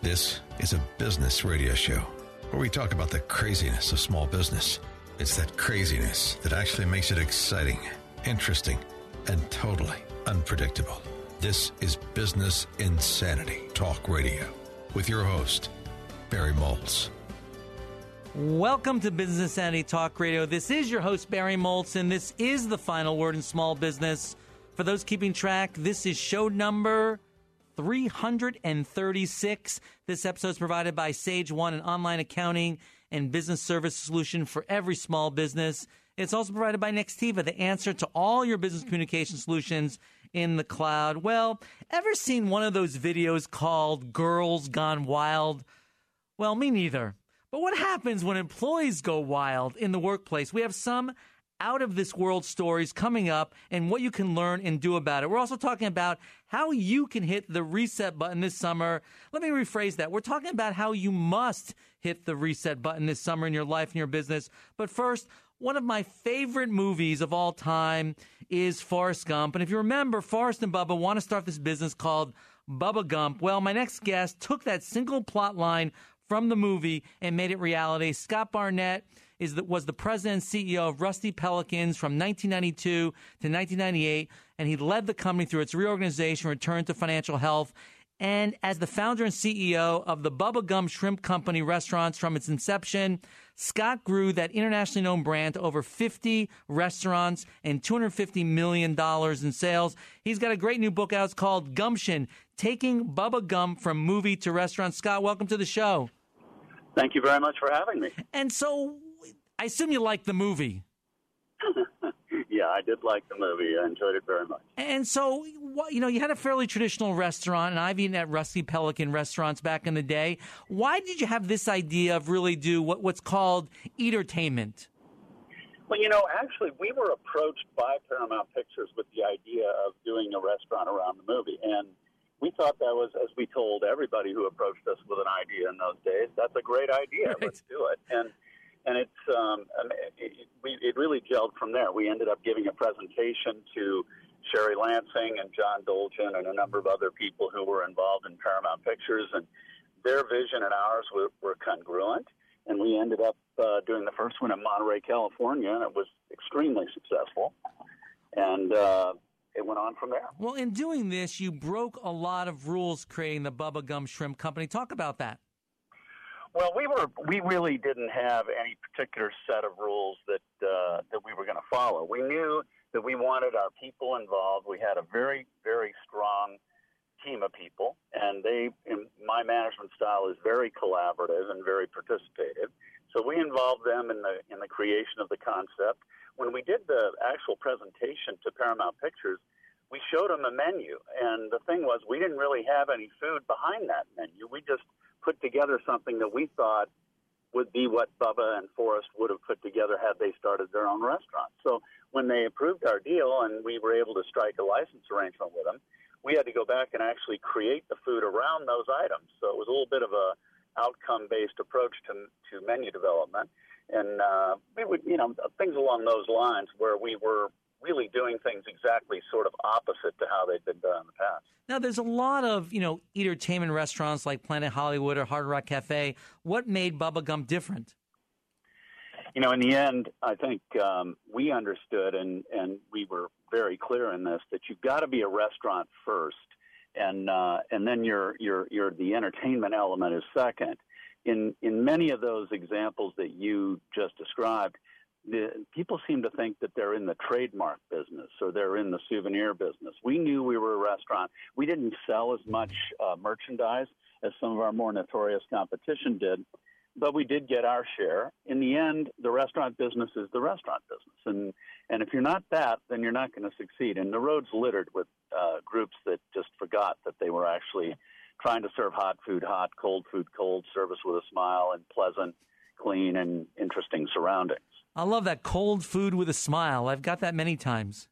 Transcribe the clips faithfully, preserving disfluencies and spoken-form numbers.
This is a business radio show where we talk about the craziness of small business. It's that craziness that actually makes it exciting, interesting, and totally unpredictable. This is Business Insanity Talk Radio with your host, Barry Moltz. Welcome to Business Insanity Talk Radio. This is your host, Barry Moltz, and this is the final word in small business. For those keeping track, this is show number three hundred thirty-six. This episode is provided by Sage One, an online accounting and business service solution for every small business. It's also provided by Nextiva, the answer to all your business communication solutions in the cloud. Well, ever seen one of those videos called Girls Gone Wild? Well, me neither. But what happens when employees go wild in the workplace? We have some out-of-this-world stories coming up and what you can learn and do about it. We're also talking about how you can hit the reset button this summer. Let me rephrase that. We're talking about how you must hit the reset button this summer in your life and your business. But first, one of my favorite movies of all time is Forrest Gump. And if you remember, Forrest and Bubba want to start this business called Bubba Gump. Well, my next guest took that single plot line from the movie and made it reality. Scott Barnett is the, was the president and C E O of Rusty Pelicans from nineteen ninety-two to nineteen ninety-eight, and he led the company through its reorganization, return to financial health. And as the founder and C E O of the Bubba Gump Shrimp Company restaurants from its inception, Scott grew that internationally known brand to over fifty restaurants and two hundred fifty million dollars in sales. He's got a great new book out. It's called Gumption, Taking Bubba Gump from Movie to Restaurant. Scott, welcome to the show. Thank you very much for having me. And so, I assume you liked the movie. Yeah, I did like the movie. I enjoyed it very much. And so, you know, you had a fairly traditional restaurant, and I've eaten at Rusty Pelican restaurants back in the day. Why did you have this idea of really do what, what's called entertainment? Well, you know, actually, we were approached by Paramount Pictures with the idea of doing a restaurant around the movie, and we thought that was, as we told everybody who approached us with an idea in those days, that's a great idea. Right. Let's do it. And and it's um, it, we, it really gelled from there. We ended up giving a presentation to Sherry Lansing and John Dolgen and a number of other people who were involved in Paramount Pictures, and their vision and ours were, were congruent. And we ended up uh, doing the first one in Monterey, California, and it was extremely successful. And uh, it went on from there. Well, in doing this, you broke a lot of rules creating the Bubba Gump Shrimp Company. Talk about that. Well, we were we really didn't have any particular set of rules that uh, that we were going to follow. We knew that we wanted our people involved. We had a very, very strong team of people, and they, in my management style is very collaborative and very participative. So we involved them in the in the creation of the concept. When we did the actual presentation to Paramount Pictures, we showed them a menu, and the thing was we didn't really have any food behind that menu. We just put together something that we thought would be what Bubba and Forrest would have put together had they started their own restaurant. So when they approved our deal and we were able to strike a license arrangement with them, we had to go back and actually create the food around those items. So it was a little bit of a outcome-based approach to to menu development. And uh, we would, you know, things along those lines where we were really doing things exactly sort of opposite to how they'd been done in the past. Now, there's a lot of, you know, entertainment restaurants like Planet Hollywood or Hard Rock Cafe. What made Bubba Gump different? You know, in the end, I think um, we understood, and, and we were very clear in this, that you've got to be a restaurant first, and uh, and then your your your the entertainment element is second. In in many of those examples that you just described, the people seem to think that they're in the trademark business or they're in the souvenir business. We knew we were a restaurant. We didn't sell as much uh, merchandise as some of our more notorious competition did, but we did get our share. In the end, the restaurant business is the restaurant business. And, and if you're not that, then you're not going to succeed. And the road's littered with uh, groups that just forgot that they were actually trying to serve hot food hot, cold food cold, service with a smile, and pleasant, clean, and interesting surroundings. I love that, cold food with a smile. I've got that many times.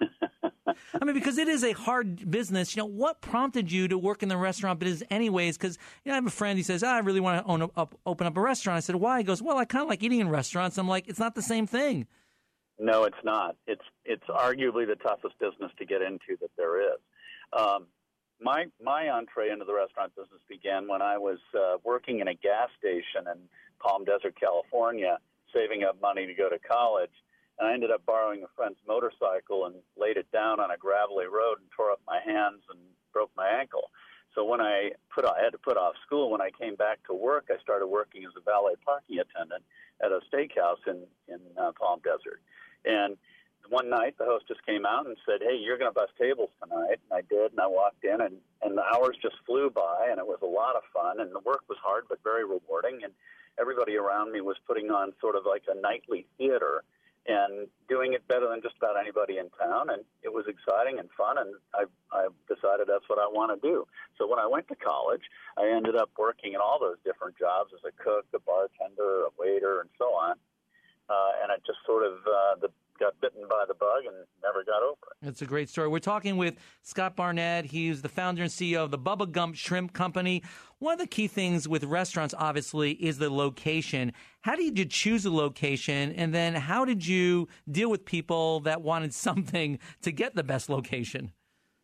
I mean, because it is a hard business. You know, what prompted you to work in the restaurant business anyways? Because, you know, I have a friend, he says, oh, I really want to own a, up, open up a restaurant. I said, why? He goes, well, I kind of like eating in restaurants. I'm like, it's not the same thing. No, it's not. It's it's arguably the toughest business to get into that there is. Um, my my entree into the restaurant business began when I was uh, working in a gas station in Palm Desert, California, saving up money to go to college. And I ended up borrowing a friend's motorcycle and laid it down on a gravelly road and tore up my hands and broke my ankle. So when I put I had to put off school, when I came back to work, I started working as a valet parking attendant at a steakhouse in, in uh, Palm Desert. And one night, the hostess came out and said, "Hey, you're going to bus tables tonight." And I did, and I walked in, and, and the hours just flew by, and it was a lot of fun, and the work was hard but very rewarding, and everybody around me was putting on sort of like a nightly theater and doing it better than just about anybody in town, and it was exciting and fun, and I, I decided that's what I want to do. So when I went to college, I ended up working in all those different jobs as a cook, a bartender, a waiter, and so on, uh, and I just sort of uh, the got bitten by the bug and never got over it. It's a great story. We're talking with Scott Barnett. He's the founder and C E O of the Bubba Gump Shrimp Company. One of the key things with restaurants, obviously, is the location. How did you choose a location, and then how did you deal with people that wanted something to get the best location?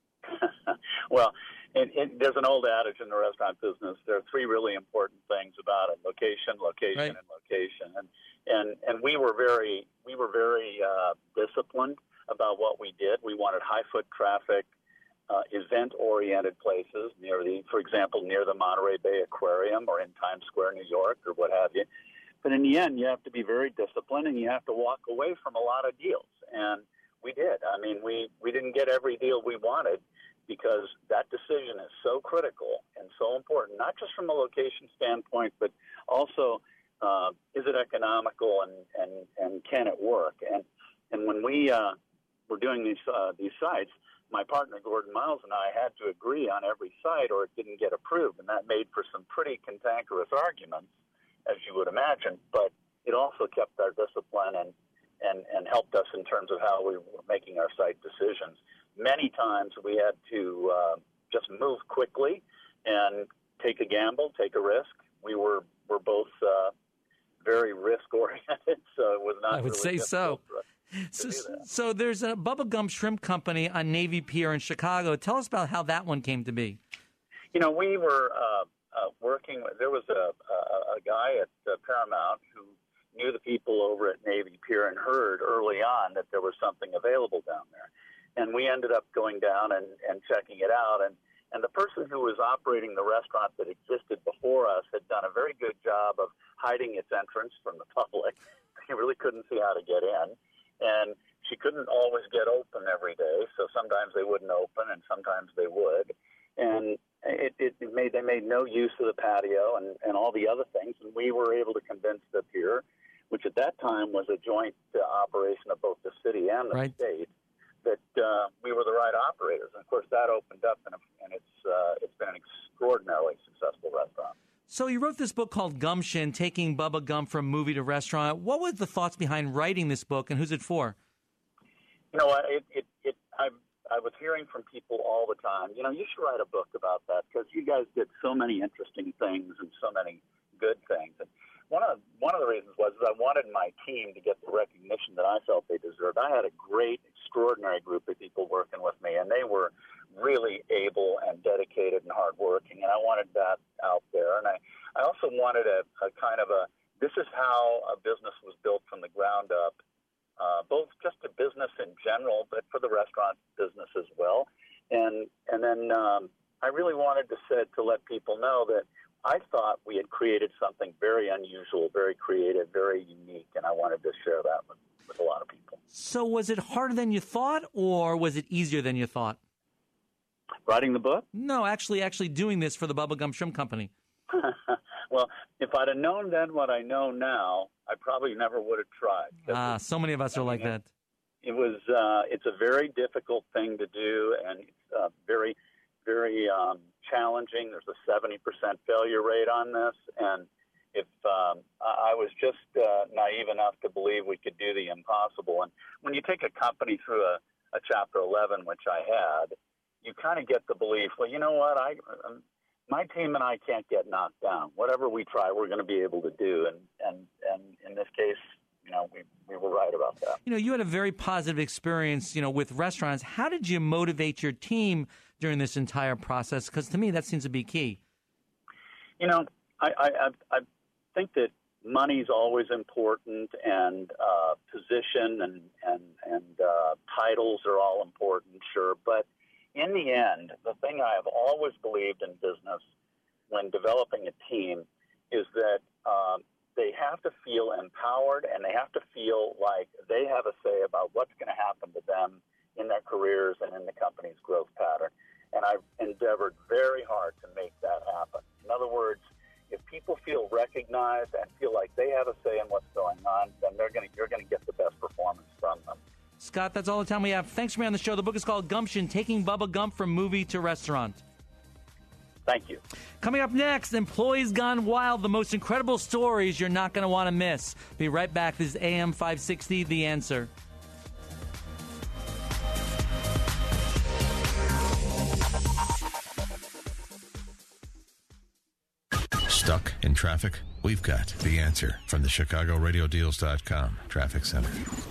Well, it, it, there's an old adage in the restaurant business. There are three really important things about it: location, location, right. and location. And and and we were very we were very uh, disciplined about what we did. We wanted high foot traffic, uh, event oriented places near the, for example, near the Monterey Bay Aquarium or in Times Square, New York, or what have you. But in the end, you have to be very disciplined, and you have to walk away from a lot of deals. And we did. I mean, we we didn't get every deal we wanted, because that decision is so critical and so important, not just from a location standpoint, but also uh, is it economical and, and, and can it work? And and when we uh, were doing these uh, these sites, my partner Gordon Miles and I had to agree on every site or it didn't get approved, and that made for some pretty cantankerous arguments, as you would imagine, but it also kept our discipline and, and, and helped us in terms of how we were making our site decisions. Many times we had to uh, just move quickly and take a gamble, take a risk. We were were both uh, very risk-oriented, so it was not I would really say so. So, so there's a Bubba Gump Shrimp Company on Navy Pier in Chicago. Tell us about how that one came to be. You know, we were uh, uh, working – there was a, a, a guy at uh, Paramount who knew the people over at Navy Pier and heard early on that there was something available down there. And we ended up going down and, and checking it out. And, and the person who was operating the restaurant that existed before us had done a very good job of hiding its entrance from the public. You really couldn't see how to get in. And she couldn't always get open every day, so sometimes they wouldn't open and sometimes they would. And it, it made they made no use of the patio and, and all the other things. And we were able to convince the pier, which at that time was a joint uh, operation of both the city and the right. state, that uh, we were the right operators. And, of course, that opened up, and, and it's uh, it's been an extraordinarily successful restaurant. So you wrote this book called Gumption, Taking Bubba Gump from Movie to Restaurant. What were the thoughts behind writing this book, and who's it for? You know, it, it, it, I, I was hearing from people all the time, you know, you should write a book about that because you guys did so many interesting things and so many good things. And one of one of the reasons was that I wanted my team to get the recognition that I felt they deserved. I had a great, extraordinary group of people working with me, and they were really able and dedicated and hardworking, and I wanted that out there. And I, I also wanted a, a kind of a, this is how a business was built from the ground up, uh, both just a business in general, but for the restaurant business as well. And and then um, I really wanted to say, to let people know that I thought we had created something very unusual, very creative, very unique, and I wanted to share that with, with a lot of people. So was it harder than you thought, or was it easier than you thought? Writing the book? No, actually, actually doing this for the Bubba Gump Shrimp Company. Well, if I'd have known then what I know now, I probably never would have tried. Ah, so many of us I are mean, like that. It was. Uh, it's a very difficult thing to do, and it's uh, very, very um, challenging. There's a seventy percent failure rate on this, and if um, I was just uh, naive enough to believe we could do the impossible. And when you take a company through a, a Chapter eleven, which I had, you kind of get the belief, well, you know what, I, um, my team and I can't get knocked down. Whatever we try, we're going to be able to do. And, and, and in this case, you know, we, we were right about that. You know, you had a very positive experience, you know, with restaurants. How did you motivate your team during this entire process? Because to me, that seems to be key. You know, I, I, I think that money's always important, and uh, position and, and, and uh, titles are all important, sure. But in the end, the thing I have always believed in business when developing a team is that um, they have to feel empowered, and they have to feel like they have a say about what's going to happen to them in their careers and in the company's growth pattern. And I've endeavored very hard to make that happen. In other words, if people feel recognized and feel like they have a say in what's going on, then they're going to, you're going to get the best performance from them. Scott, that's all the time we have. Thanks for being on the show. The book is called Gumption, Taking Bubba Gump from Movie to Restaurant. Thank you. Coming up next, Employees Gone Wild, the most incredible stories you're not going to want to miss. Be right back. This is A M five sixty, The Answer. Stuck in traffic? We've got the answer from the Chicago Radio Deals dot com Traffic Center.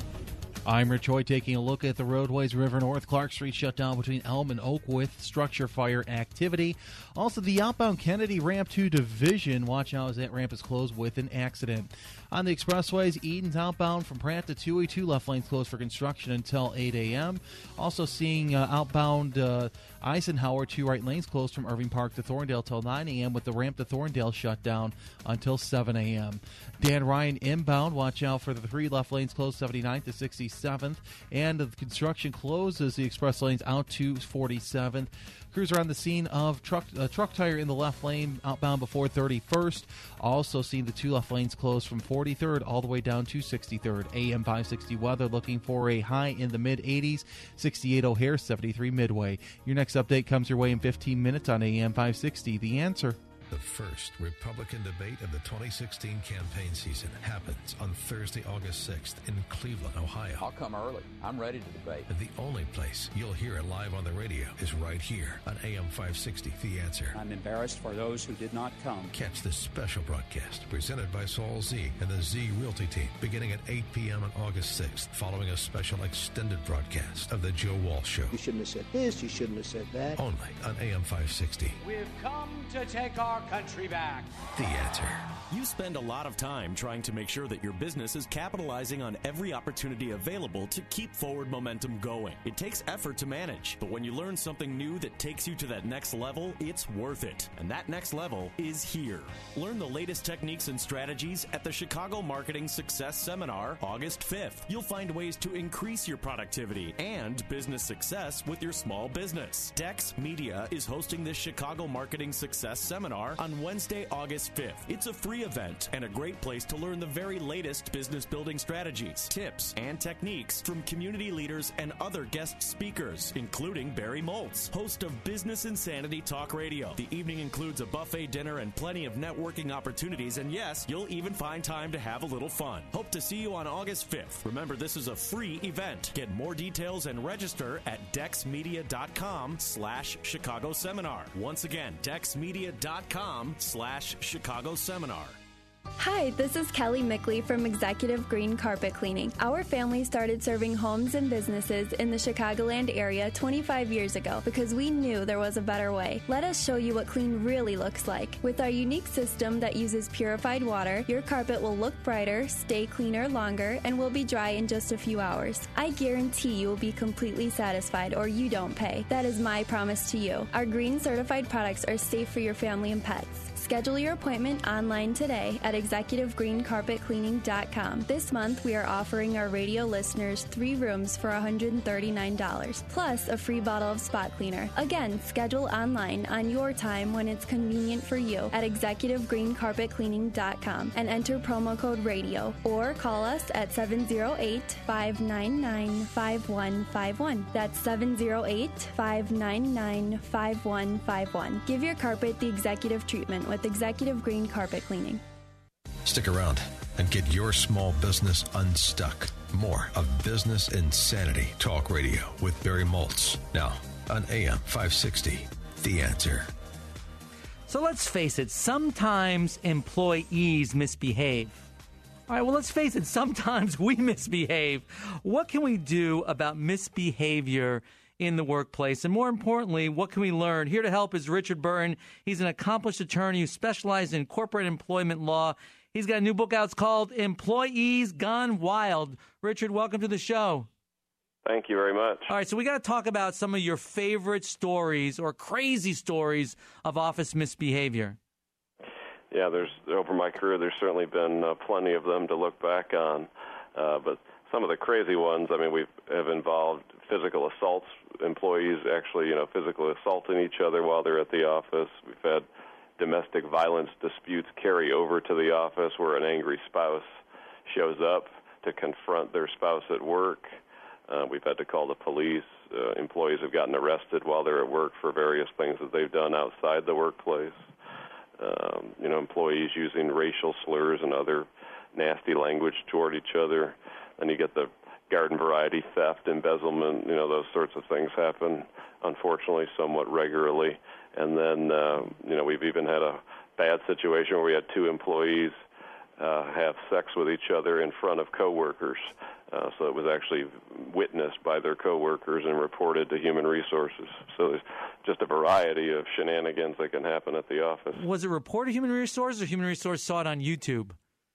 I'm Rich Hoy taking a look at the roadways. River North, Clark Street shut down between Elm and Oak with structure fire activity. Also, the outbound Kennedy ramp to Division. Watch out as that ramp is closed with an accident. On the expressways, Eden's outbound from Pratt to two oh two, left lanes closed for construction until eight a.m. Also seeing uh, outbound uh, Eisenhower, two right lanes closed from Irving Park to Thorndale till nine a.m. with the ramp to Thorndale shut down until seven a.m. Dan Ryan inbound, watch out for the three left lanes closed seventy-ninth to sixty-seventh. And the construction closes the express lanes out to forty-seventh. Crews are on the scene of truck uh, truck tire in the left lane outbound before thirty-first. Also seeing the two left lanes closed from forty-third all the way down to sixty-third. A M five sixty weather looking for a high in the mid eighties, sixty-eight O'Hare, seventy-three Midway. Your next update comes your way in fifteen minutes on A M five sixty. The Answer. The first Republican debate of the twenty sixteen campaign season happens on Thursday, August sixth in Cleveland, Ohio. I'll come early. I'm ready to debate. And the only place you'll hear it live on the radio is right here on A M five sixty, The Answer. I'm embarrassed for those who did not come. Catch the special broadcast presented by Saul Z and the Z Realty team beginning at eight p.m. on August sixth, following a special extended broadcast of The Joe Walsh Show. You shouldn't have said this, you shouldn't have said that. Only on A M five sixty. We've come to take our country back. The Answer. You spend a lot of time trying to make sure that your business is capitalizing on every opportunity available to keep forward momentum going. It takes effort to manage, but when you learn something new that takes you to that next level, it's worth it. And that next level is here. Learn the latest techniques and strategies at the Chicago Marketing Success Seminar, August fifth. You'll find ways to increase your productivity and business success with your small business. Dex Media is hosting this Chicago Marketing Success Seminar on Wednesday, August fifth. It's a free event and a great place to learn the very latest business building strategies, tips, and techniques from community leaders and other guest speakers, including Barry Moltz, host of Business Insanity Talk Radio. The evening includes a buffet dinner and plenty of networking opportunities, and yes, you'll even find time to have a little fun. Hope to see you on August fifth. Remember, this is a free event. Get more details and register at dexmedia.com slash Chicago Seminar. Once again, dexmedia.com slash Chicago Seminar. Hi, this is Kelly Mickley from Executive Green Carpet Cleaning. Our family started serving homes and businesses in the Chicagoland area twenty-five years ago because we knew there was a better way. Let us show you what clean really looks like. With our unique system that uses purified water, your carpet will look brighter, stay cleaner longer, and will be dry in just a few hours. I guarantee you will be completely satisfied or you don't pay. That is my promise to you. Our green certified products are safe for your family and pets. Schedule your appointment online today at executive green carpet cleaning dot com. This month, we are offering our radio listeners three rooms for one hundred thirty-nine dollars, plus a free bottle of spot cleaner. Again, schedule online on your time when it's convenient for you at executive green carpet cleaning dot com and enter promo code radio, or call us at seven oh eight, five nine nine, five one five one. That's seven oh eight, five nine nine, five one five one. Give your carpet the executive treatment with Executive Green Carpet Cleaning. Stick around and get your small business unstuck. More of Business Insanity Talk Radio with Barry Moltz. Now on A M five sixty, The Answer. So let's face it, sometimes employees misbehave. All right, well, let's face it, sometimes we misbehave. What can we do about misbehavior in the workplace? And more importantly, what can we learn? Here to help is Richard Burton. He's an accomplished attorney who specializes in corporate employment law. He's got a new book out. It's called Employees Gone Wild. Richard, welcome to the show. Thank you very much. All right, so we got to talk about some of your favorite stories or crazy stories of office misbehavior. Yeah, there's over my career, there's certainly been uh, plenty of them to look back on. Uh, but some of the crazy ones, I mean, we have involved physical assaults, employees actually, you know, physically assaulting each other while they're at the office. We've had domestic violence disputes carry over to the office where an angry spouse shows up to confront their spouse at work. Uh, we've had to call the police. Uh, employees have gotten arrested while they're at work for various things that they've done outside the workplace. Um, you know, employees using racial slurs and other nasty language toward each other. Then you get the garden variety theft, embezzlement, you know, those sorts of things happen, unfortunately, somewhat regularly. And then, uh, you know, we've even had a bad situation where we had two employees uh, have sex with each other in front of coworkers. Uh, so it was actually witnessed by their coworkers and reported to Human Resources. So there's just a variety of shenanigans that can happen at the office. Was it reported to Human Resources or Human Resources saw it on YouTube?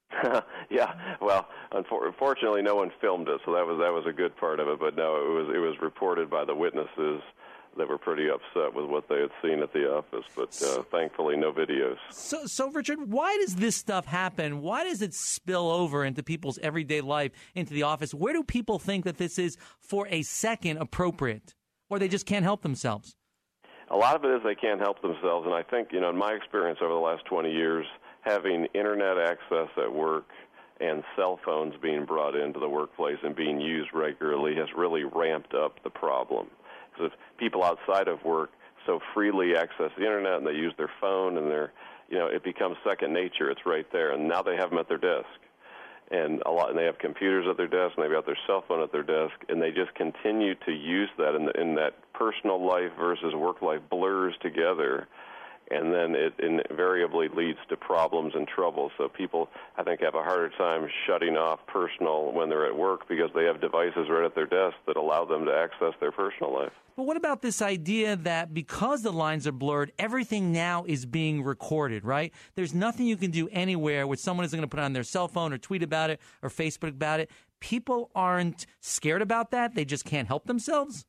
Yeah, well, unfortunately, no one filmed it, so that was that was a good part of it. But no, it was it was reported by the witnesses that were pretty upset with what they had seen at the office. But uh, thankfully, no videos. So, so Richard, why does this stuff happen? Why does it spill over into people's everyday life, into the office? Where do people think that this is for a second appropriate, or they just can't help themselves? A lot of it is they can't help themselves, and I think, you know, in my experience over the last twenty years, having internet access at work and cell phones being brought into the workplace and being used regularly has really ramped up the problem. Because if people outside of work so freely access the internet and they use their phone and they're, you know, it becomes second nature. It's right there, and now they have them at their desk, and a lot, and they have computers at their desk, and they've got their cell phone at their desk, and they just continue to use that, and in, in that personal life versus work life blurs together. And then it invariably leads to problems and trouble. So people, I think, have a harder time shutting off personal when they're at work because they have devices right at their desk that allow them to access their personal life. But what about this idea that because the lines are blurred, everything now is being recorded, right? There's nothing you can do anywhere where someone isn't going to put on their cell phone or tweet about it or Facebook about it. People aren't scared about that. They just can't help themselves.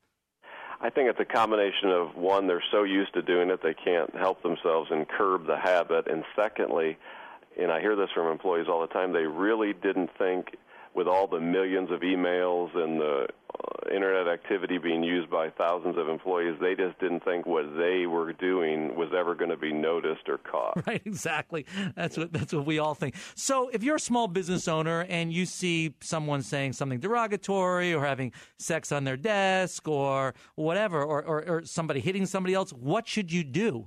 I think it's a combination of, one, they're so used to doing it they can't help themselves and curb the habit, and secondly, and I hear this from employees all the time, they really didn't think with all the millions of emails and the uh, internet activity being used by thousands of employees, they just didn't think what they were doing was ever going to be noticed or caught. Right, exactly. That's what that's what we all think. So if you're a small business owner and you see someone saying something derogatory or having sex on their desk or whatever, or, or, or somebody hitting somebody else, what should you do?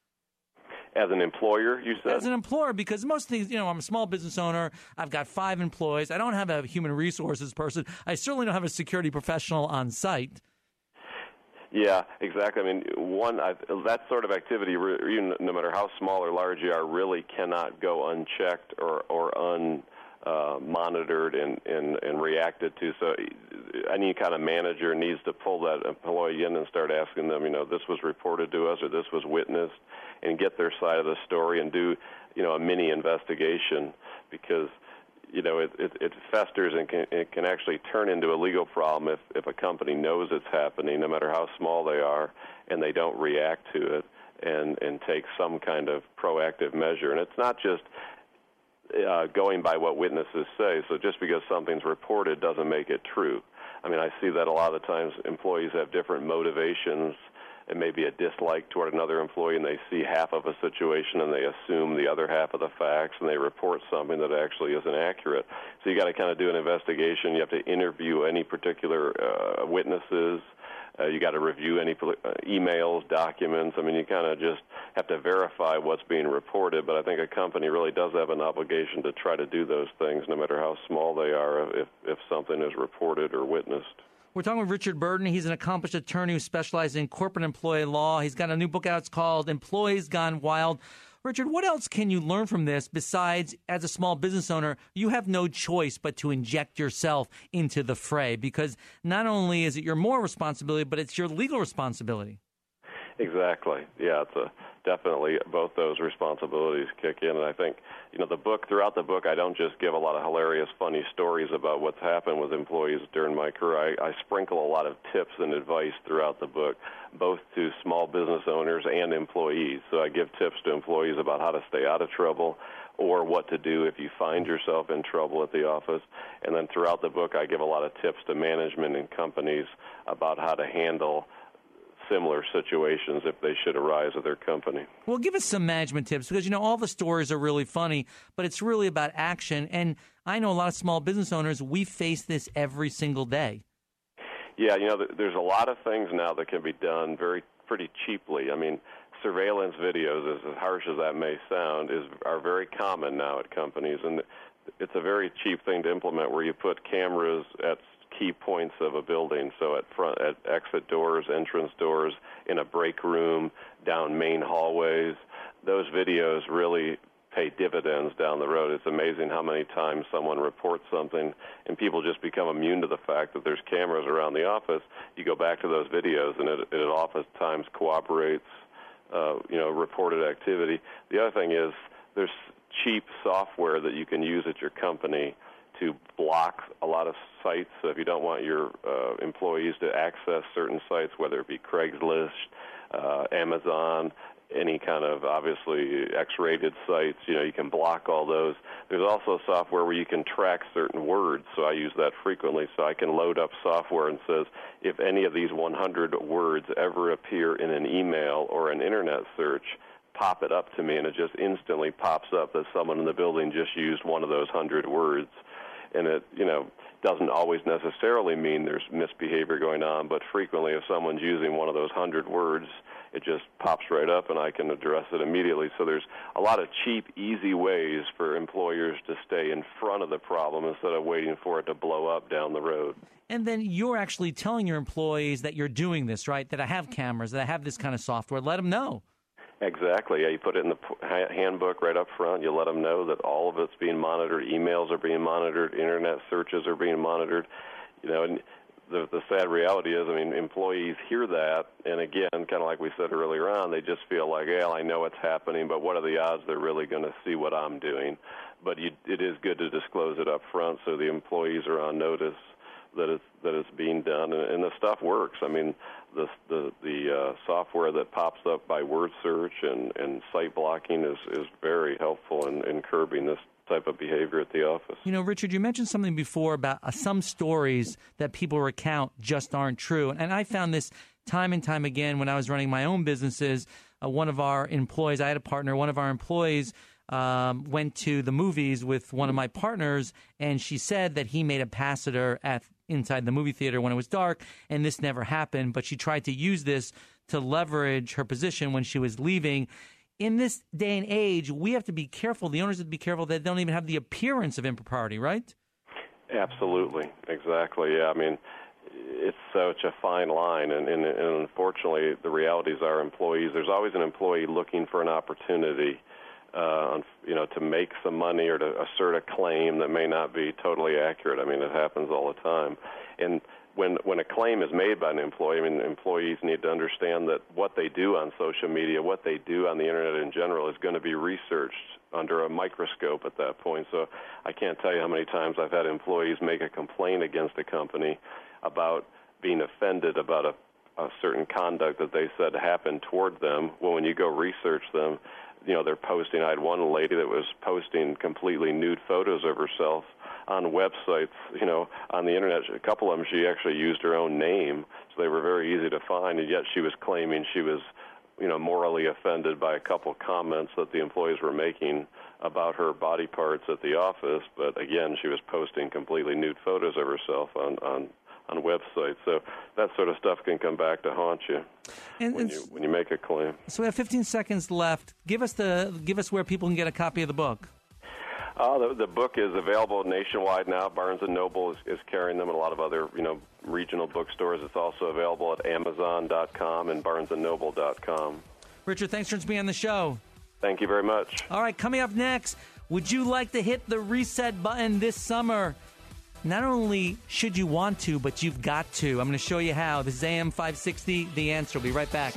As an employer, you said? As an employer, because most things, you know, I'm a small business owner. I've got five employees. I don't have a human resources person. I certainly don't have a security professional on site. Yeah, exactly. I mean, one, I, that sort of activity, even no matter how small or large you are, really cannot go unchecked or, or un. Uh, monitored and, and, and reacted to. So any kind of manager needs to pull that employee in and start asking them, you know, this was reported to us or this was witnessed, and get their side of the story and do, you know, a mini investigation, because, you know, it, it, it festers and can, it can actually turn into a legal problem if, if a company knows it's happening, no matter how small they are, and they don't react to it and, and take some kind of proactive measure. And it's not just Uh, going by what witnesses say. So just because something's reported doesn't make it true. I mean, I see that a lot of the times employees have different motivations and maybe a dislike toward another employee, and they see half of a situation and they assume the other half of the facts, and they report something that actually isn't accurate. So you got to kind of do an investigation. You have to interview any particular uh, witnesses. Uh, you got to review any uh, emails, documents. I mean, you kind of just have to verify what's being reported. But I think a company really does have an obligation to try to do those things, no matter how small they are, if, if something is reported or witnessed. We're talking with Richard Burton. He's an accomplished attorney who specializes in corporate employee law. He's got a new book out. It's called Employees Gone Wild. Richard, what else can you learn from this besides, as a small business owner, you have no choice but to inject yourself into the fray, because not only is it your moral responsibility, but it's your legal responsibility. Exactly. Yeah, it's a, definitely both those responsibilities kick in. And I think, you know, the book, throughout the book, I don't just give a lot of hilarious, funny stories about what's happened with employees during my career. I, I sprinkle a lot of tips and advice throughout the book, both to small business owners and employees. So I give tips to employees about how to stay out of trouble, or what to do if you find yourself in trouble at the office. And then throughout the book, I give a lot of tips to management and companies about how to handle similar situations if they should arise at their company. Well, give us some management tips, because, you know, all the stories are really funny, but it's really about action. And I know a lot of small business owners, we face this every single day. Yeah, you know, there's a lot of things now that can be done very pretty cheaply. I mean, surveillance videos, as harsh as that may sound, is are very common now at companies, and it's a very cheap thing to implement, where you put cameras at key points of a building, so at front, at exit doors, entrance doors, in a break room, down main hallways. Those videos really pay dividends down the road. It's amazing how many times someone reports something and people just become immune to the fact that there's cameras around the office. You go back to those videos and it, it oftentimes corroborates uh, you know, reported activity. The other thing is there's cheap software that you can use at your company to block a lot of sites. So if you don't want your uh, employees to access certain sites, whether it be Craigslist, uh, Amazon, any kind of obviously X-rated sites, you know, you can block all those. There's also software where you can track certain words, so I use that frequently. So I can load up software and says, if any of these one hundred words ever appear in an email or an internet search, pop it up to me, and it just instantly pops up that someone in the building just used one of those one hundred words. And it, you know, doesn't always necessarily mean there's misbehavior going on, but frequently if someone's using one of those one hundred words, it just pops right up and I can address it immediately. So there's a lot of cheap, easy ways for employers to stay in front of the problem instead of waiting for it to blow up down the road. And then you're actually telling your employees that you're doing this, right? That I have cameras, that I have this kind of software. Let them know. Exactly. Yeah, you put it in the handbook right up front. You let them know that all of it's being monitored. Emails are being monitored. Internet searches are being monitored. You know, and the, the sad reality is, I mean, employees hear that, and again, kind of like we said earlier on, they just feel like, yeah, I know it's happening, but what are the odds they're really going to see what I'm doing? But you, it is good to disclose it up front so the employees are on notice that it's that it's being done, and, and the stuff works. I mean, the the the uh, software that pops up by word search and, and site blocking is, is very helpful in, in curbing this type of behavior at the office. You know, Richard, you mentioned something before about uh, some stories that people recount just aren't true, and I found this time and time again when I was running my own businesses. Uh, one of our employees, I had a partner, one of our employees Um, went to the movies with one of my partners, and she said that he made a pass at her at inside the movie theater when it was dark, and this never happened, but she tried to use this to leverage her position when she was leaving. In this day and age, we have to be careful. The owners have to be careful that they don't even have the appearance of impropriety, right? Absolutely. Exactly. Yeah, I mean, it's such a fine line, and, and, and unfortunately, the realities are employees. There's always an employee looking for an opportunity Uh, you know, to make some money or to assert a claim that may not be totally accurate. I mean, it happens all the time. And when when a claim is made by an employee, I mean, employees need to understand that what they do on social media, what they do on the Internet in general, is going to be researched under a microscope at that point. So I can't tell you how many times I've had employees make a complaint against a company about being offended about a, a certain conduct that they said happened toward them. Well, when you go research them, you know, they're posting. I had one lady that was posting completely nude photos of herself on websites, you know, on the Internet. A couple of them, she actually used her own name, so they were very easy to find, and yet she was claiming she was, you know, morally offended by a couple comments that the employees were making about her body parts at the office. But again, she was posting completely nude photos of herself on, on on websites. So that sort of stuff can come back to haunt you and, when, you when you make a claim. So we have fifteen seconds left. Give us the give us where people can get a copy of the book. Uh, the, the book is available nationwide now. Barnes and Noble is, is carrying them, and a lot of other, you know, regional bookstores. It's also available at Amazon dot com and Barnes and Noble dot com. Richard, thanks for being on the show. Thank you very much. All right, coming up next, would you like to hit the reset button this summer? Not only should you want to, but you've got to. I'm going to show you how. This is A M five sixty, The Answer. We'll be right back.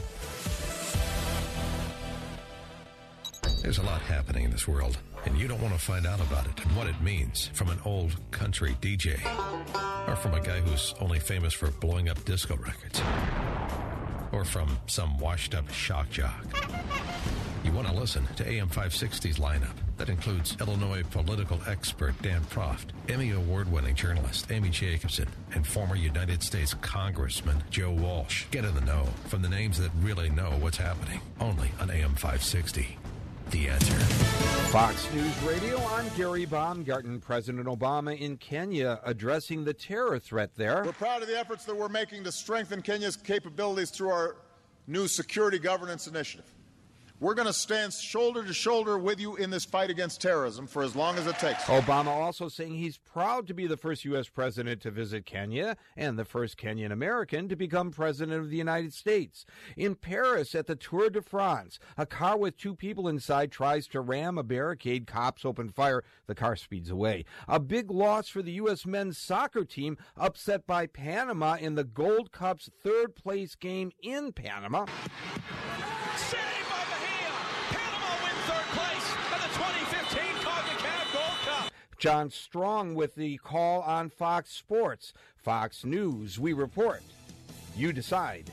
There's a lot happening in this world, and you don't want to find out about it and what it means from an old country D J or from a guy who's only famous for blowing up disco records or from some washed-up shock jock. You want to listen to A M five sixty's lineup that includes Illinois political expert Dan Proft, Emmy Award-winning journalist Amy Jacobson, and former United States Congressman Joe Walsh. Get in the know from the names that really know what's happening. Only on A M five sixty. The Answer. Fox News Radio, I'm Gary Baumgarten. President Obama in Kenya addressing the terror threat there. We're proud of the efforts that we're making to strengthen Kenya's capabilities through our new security governance initiative. We're going to stand shoulder to shoulder with you in this fight against terrorism for as long as it takes. Obama also saying he's proud to be the first U S president to visit Kenya and the first Kenyan American to become president of the United States. In Paris at the Tour de France, a car with two people inside tries to ram a barricade. Cops open fire. The car speeds away. A big loss for the U S men's soccer team, upset by Panama in the Gold Cup's third place game in Panama. John Strong with the call on Fox Sports. Fox News, we report. You decide.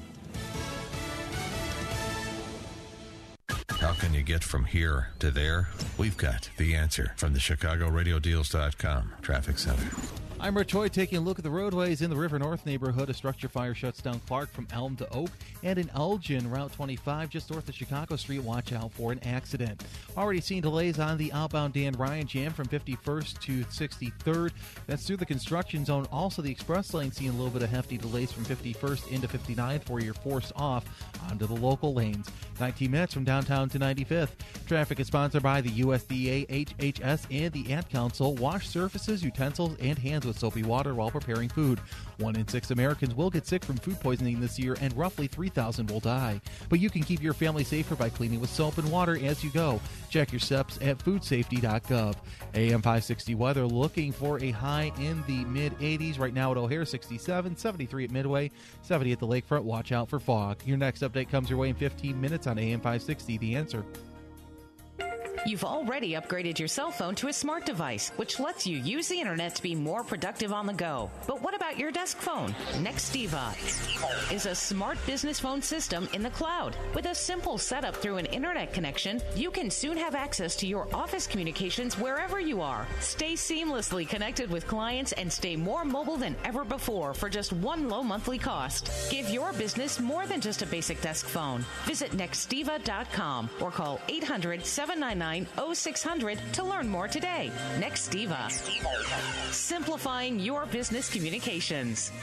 How can you get from here to there? We've got the answer from the Chicago Radio Deals dot com Traffic Center. I'm Rich Hoy taking a look at the roadways in the River North neighborhood. A structure fire shuts down Clark from Elm to Oak, and in Elgin, Route twenty-five, just north of Chicago Street. Watch out for an accident. Already seen delays on the outbound Dan Ryan jam from fifty-first to sixty-third. That's through the construction zone. Also, the express lane seeing a little bit of hefty delays from fifty-first into fifty-ninth where you're forced off onto the local lanes. nineteen minutes from downtown to ninety-fifth. Traffic is sponsored by the U S D A, H H S, and the Ad Council. Wash surfaces, utensils, and hands with soapy water while preparing food. One in six Americans will get sick from food poisoning this year, and roughly three thousand will die. But you can keep your family safer by cleaning with soap and water as you go. Check your steps at food safety dot gov. A M five sixty weather, looking for a high in the mid eighties. Right now at O'Hare, sixty-seven, seventy-three at Midway, seventy at the lakefront. Watch out for fog. Your next update comes your way in fifteen minutes on A M five sixty, The Answer. You've already upgraded your cell phone to a smart device, which lets you use the internet to be more productive on the go. But what about your desk phone? Nextiva is a smart business phone system in the cloud. With a simple setup through an internet connection, you can soon have access to your office communications wherever you are. Stay seamlessly connected with clients and stay more mobile than ever before for just one low monthly cost. Give your business more than just a basic desk phone. Visit Nextiva dot com or call eight hundred, seven nine nine, oh six hundred to learn more today. Nextiva. Simplifying your business communications.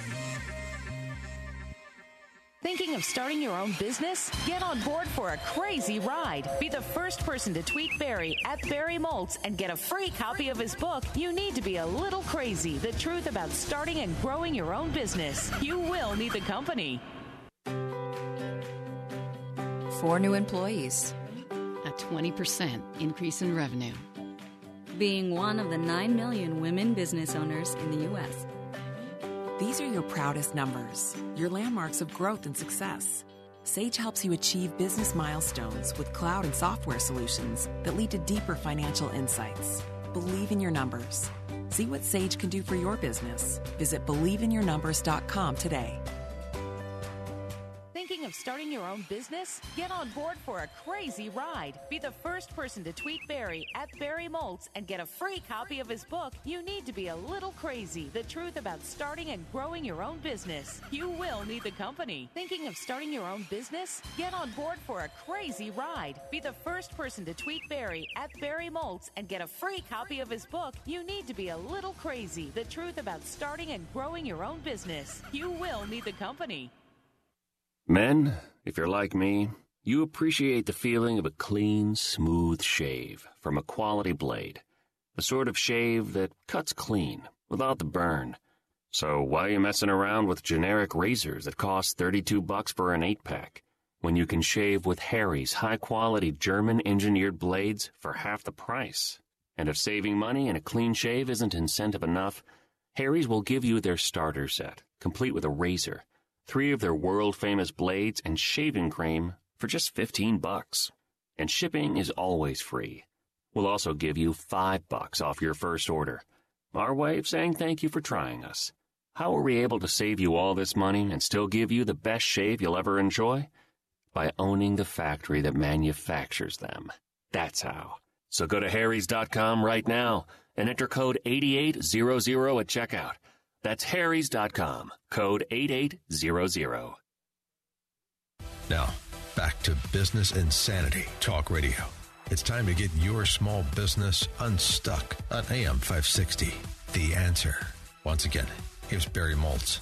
Thinking of starting your own business? Get on board for a crazy ride. Be the first person to tweet Barry at Barry Moltz and get a free copy of his book, You Need to Be a Little Crazy, The Truth About Starting and Growing Your Own Business. You will need the company. Four new employees. A twenty percent increase in revenue. Being one of the nine million women business owners in the U S These are your proudest numbers, your landmarks of growth and success. Sage helps you achieve business milestones with cloud and software solutions that lead to deeper financial insights. Believe in your numbers. See what Sage can do for your business. Visit believe in your numbers dot com today. Thinking of starting your own business? Get on board for a crazy ride. Be the first person to tweet Barry at Barry Moltz and get a free copy of his book, You Need to Be a Little Crazy, The Truth About Starting and Growing Your Own Business. You will need the company. Thinking of starting your own business? Get on board for a crazy ride. Be the first person to tweet Barry at Barry Moltz and get a free copy of his book, You Need to Be a Little Crazy, The Truth About Starting and Growing Your Own Business. You will need the company. Men, if you're like me, you appreciate the feeling of a clean, smooth shave from a quality blade. The sort of shave that cuts clean, without the burn. So why are you messing around with generic razors that cost thirty-two bucks for an eight-pack? when you can shave with Harry's high-quality German-engineered blades for half the price? And if saving money and a clean shave isn't incentive enough, Harry's will give you their starter set, complete with a razor, three of their world-famous blades, and shaving cream for just fifteen bucks. And shipping is always free. We'll also give you five bucks off your first order. Our way of saying thank you for trying us. How are we able to save you all this money and still give you the best shave you'll ever enjoy? By owning the factory that manufactures them. That's how. So go to harrys dot com right now and enter code eighty-eight hundred at checkout. That's harrys dot com, code eighty-eight hundred. Now, back to Business Insanity Talk Radio. It's time to get your small business unstuck on A M five sixty. The Answer. Once again, here's Barry Moltz.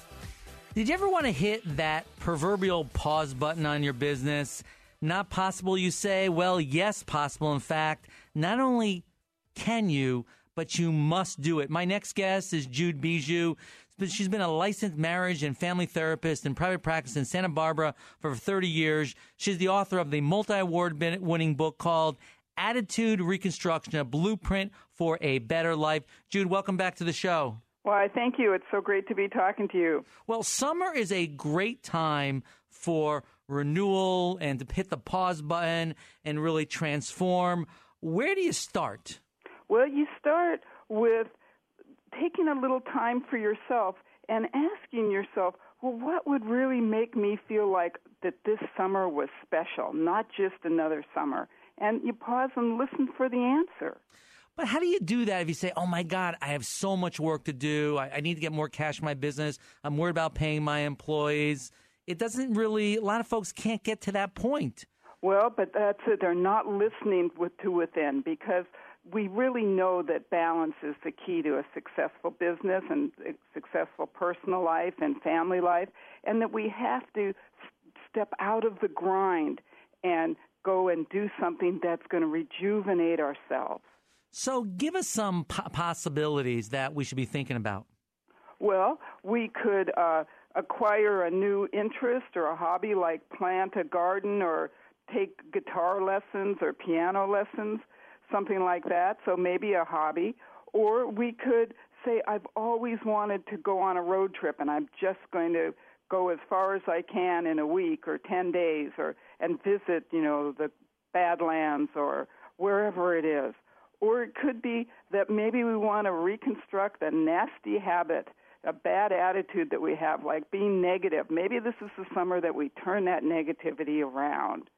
Did you ever want to hit that proverbial pause button on your business? Not possible, you say? Well, yes, possible. In fact, not only can you, but you must do it. My next guest is Jude Bijou. She's been a licensed marriage and family therapist in private practice in Santa Barbara for thirty years. She's the author of the multi-award winning book called Attitude Reconstruction, a blueprint for a better life. Jude, welcome back to the show. Why, thank you. It's so great to be talking to you. Well, summer is a great time for renewal and to hit the pause button and really transform. Where do you start? Well, you start with taking a little time for yourself and asking yourself, well, what would really make me feel like that this summer was special, not just another summer? And you pause and listen for the answer. But how do you do that if you say, oh, my God, I have so much work to do. I, I need to get more cash in my business. I'm worried about paying my employees. It doesn't really, a lot of folks can't get to that point. Well, but that's it. They're not listening with, to within, because we really know that balance is the key to a successful business and a successful personal life and family life, and that we have to step out of the grind and go and do something that's going to rejuvenate ourselves. So give us some po- possibilities that we should be thinking about. Well, we could uh, acquire a new interest or a hobby like plant a garden or take guitar lessons or piano lessons, something like that, so maybe a hobby. Or we could say, I've always wanted to go on a road trip, and I'm just going to go as far as I can in a week or ten days or and visit, you know, the Badlands or wherever it is. Or it could be that maybe we want to reconstruct a nasty habit, a bad attitude that we have, like being negative. Maybe this is the summer that we turn that negativity around.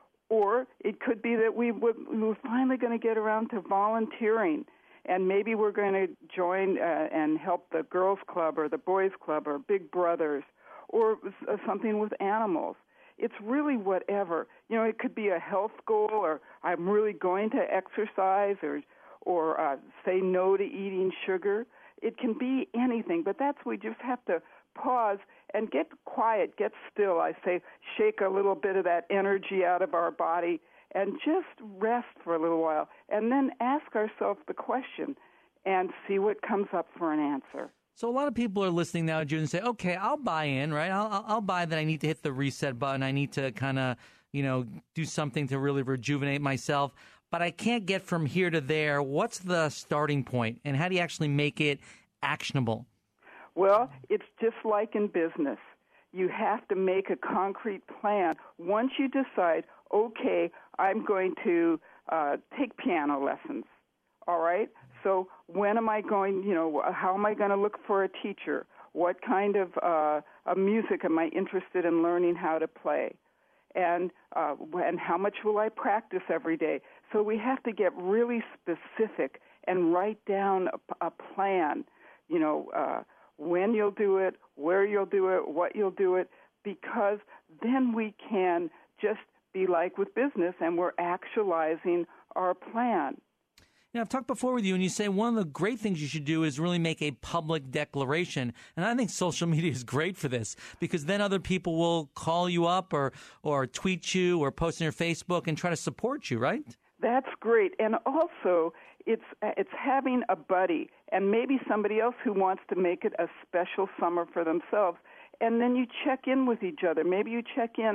Or it could be that we would, we're finally going to get around to volunteering, and maybe we're going to join uh, and help the girls' club or the boys' club or Big Brothers or uh, something with animals. It's really whatever. You know, it could be a health goal, or I'm really going to exercise, or or uh, say no to eating sugar. It can be anything, but that's we just have to pause and get quiet, get still. I say shake a little bit of that energy out of our body and just rest for a little while, and then ask ourselves the question and see what comes up for an answer. So a lot of people are listening now, Jude, and say, okay, I'll buy in, right? I'll, I'll, I'll buy that I need to hit the reset button. I need to kind of, you know, do something to really rejuvenate myself. But I can't get from here to there. What's the starting point, and how do you actually make it actionable? Well, it's just like in business. You have to make a concrete plan. Once you decide, okay, I'm going to uh, take piano lessons, all right? So when am I going, you know, how am I going to look for a teacher? What kind of uh, uh, music am I interested in learning how to play? And uh, and how much will I practice every day? So we have to get really specific and write down a, a plan, you know, uh, when you'll do it, where you'll do it, what you'll do it, because then we can just be like with business and we're actualizing our plan. You know, I've talked before with you, and you say one of the great things you should do is really make a public declaration. And I think social media is great for this, because then other people will call you up or, or tweet you or post on your Facebook and try to support you, right? That's great. And also, it's it's having a buddy and maybe somebody else who wants to make it a special summer for themselves. And then you check in with each other. Maybe you check in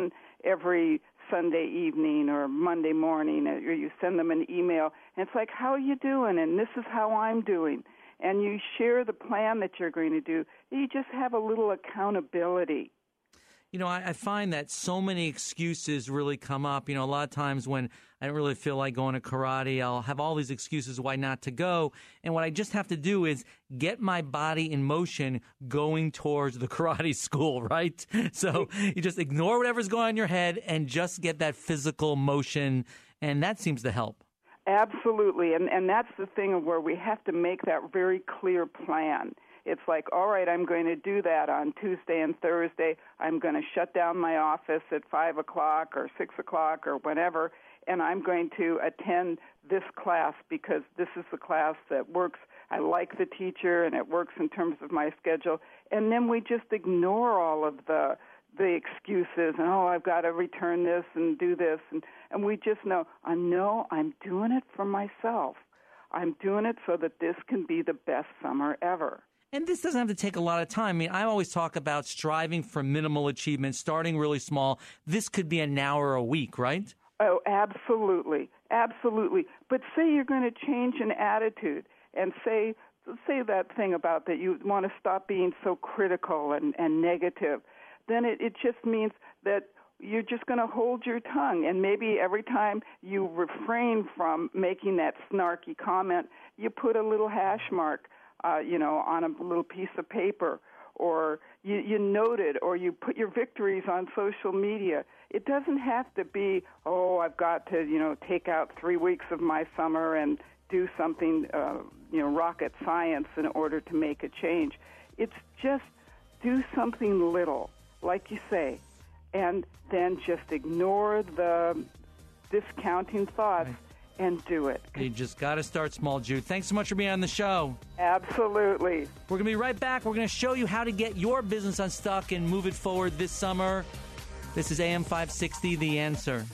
every Sunday evening or Monday morning, or you send them an email, and it's like, how are you doing? And this is how I'm doing. And you share the plan that you're going to do. You just have a little accountability. You know, I, I find that so many excuses really come up. You know, a lot of times when I don't really feel like going to karate, I'll have all these excuses why not to go. And what I just have to do is get my body in motion going towards the karate school, right? So you just ignore whatever's going on in your head and just get that physical motion, and that seems to help. Absolutely, and, and that's the thing of where we have to make that very clear plan. It's like, all right, I'm going to do that on Tuesday and Thursday. I'm going to shut down my office at five o'clock or six o'clock or whenever, and I'm going to attend this class because this is the class that works. I like the teacher, and it works in terms of my schedule. And then we just ignore all of the the excuses, and, oh, I've got to return this and do this. And, and we just know, I know I'm doing it for myself. I'm doing it so that this can be the best summer ever. And this doesn't have to take a lot of time. I mean, I always talk about striving for minimal achievement, starting really small. This could be an hour a week, right? Oh, absolutely. Absolutely. But say you're going to change an attitude and say say that thing about that you want to stop being so critical and, and negative. Then it, it just means that you're just going to hold your tongue. And maybe every time you refrain from making that snarky comment, you put a little hash mark Uh, you know, on a little piece of paper, or you, you note it, or you put your victories on social media. It doesn't have to be, oh, I've got to, you know, take out three weeks of my summer and do something, uh, you know, rocket science in order to make a change. It's just do something little, like you say, and then just ignore the discounting thoughts. Right. And do it. You just got to start small, Jude. Thanks so much for being on the show. Absolutely. We're going to be right back. We're going to show you how to get your business unstuck and move it forward this summer. This is A M five sixty, The Answer.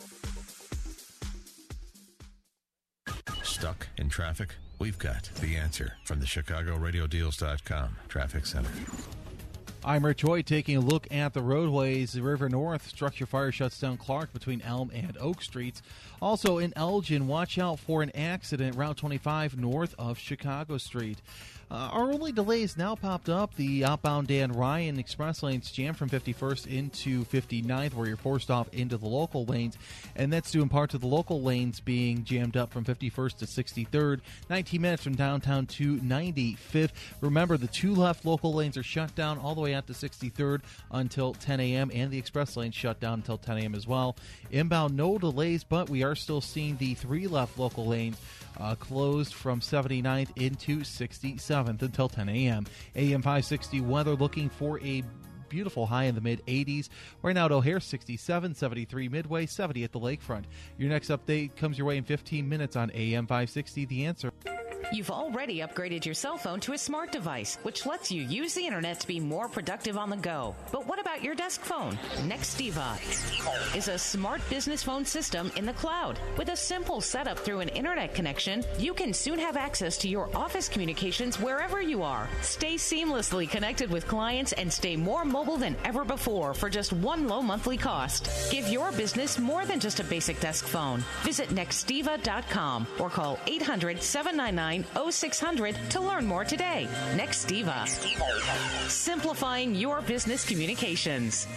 Stuck in traffic? We've got the answer from the Chicago Radio Deals dot com Traffic Center. I'm Rich Hoyt taking a look at the roadways. The River North structure fire shuts down Clark between Elm and Oak Streets. Also in Elgin, watch out for an accident, Route twenty-five north of Chicago Street. Uh, our only delays now popped up. The outbound Dan Ryan express lanes jammed from fifty-first into fifty-ninth, where you're forced off into the local lanes. And that's due in part to the local lanes being jammed up from fifty-first to sixty-third. nineteen minutes from downtown to ninety-fifth. Remember, the two left local lanes are shut down all the way out to sixty-third until ten a.m. and the express lanes shut down until ten a.m. as well. Inbound, no delays, but we are still seeing the three left local lanes uh, closed from seventy-ninth into sixty-seventh until ten a.m. A M five sixty weather, looking for a beautiful high in the mid eighties. Right now at O'Hare, sixty-seven, seventy-three Midway, seventy at the lakefront. Your next update comes your way in fifteen minutes on A M five sixty, The Answer. You've already upgraded your cell phone to a smart device, which lets you use the internet to be more productive on the go. But what about your desk phone? Nextiva is a smart business phone system in the cloud. With a simple setup through an internet connection, you can soon have access to your office communications wherever you are. Stay seamlessly connected with clients and stay more mobile than ever before for just one low monthly cost. Give your business more than just a basic desk phone. Visit Nextiva dot com or call eight hundred, seven nine nine, oh six hundred to learn more today. Nextiva. Simplifying your business communications.